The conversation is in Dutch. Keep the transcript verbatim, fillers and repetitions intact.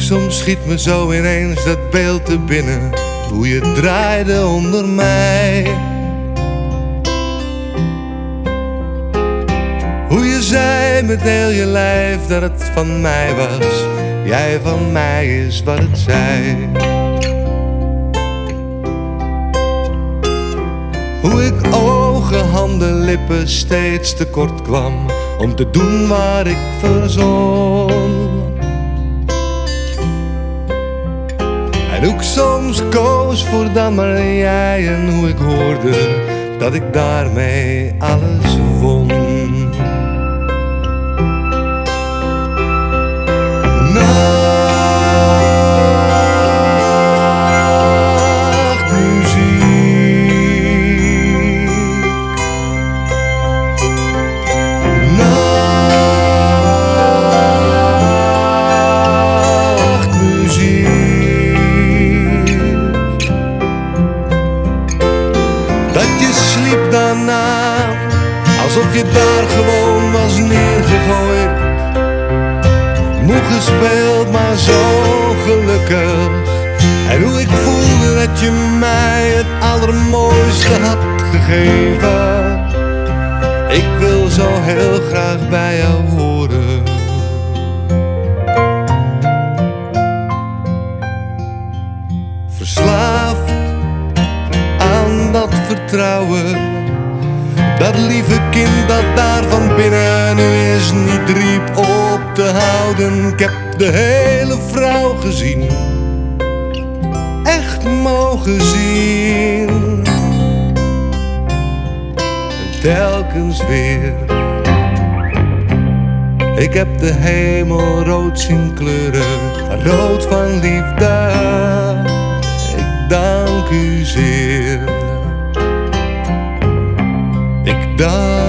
Soms schiet me zo ineens dat beeld te binnen, hoe je draaide onder mij. Hoe je zei met heel je lijf dat het van mij was. Jij van mij is wat het zei. Hoe ik ogen, handen, lippen steeds tekort kwam om te doen waar ik verzon. En hoe ik soms koos voor dan maar jij, en hoe ik hoorde dat ik daarmee alles won. Dat je sliep daarna, alsof je daar gewoon was neergegooid. Moe gespeeld, maar zo gelukkig. En hoe ik voelde dat je mij het allermooiste had gegeven. Ik wil zo heel graag bij jou horen. Verslaafd aan dat vertrouwen, dat lieve kind dat daar van binnen nu is niet riep op te houden. Ik heb de hele vrouw gezien, echt mogen zien. En telkens weer, ik heb de hemel rood zien kleuren, rood van liefde. Ik dank u zeer. Ik dank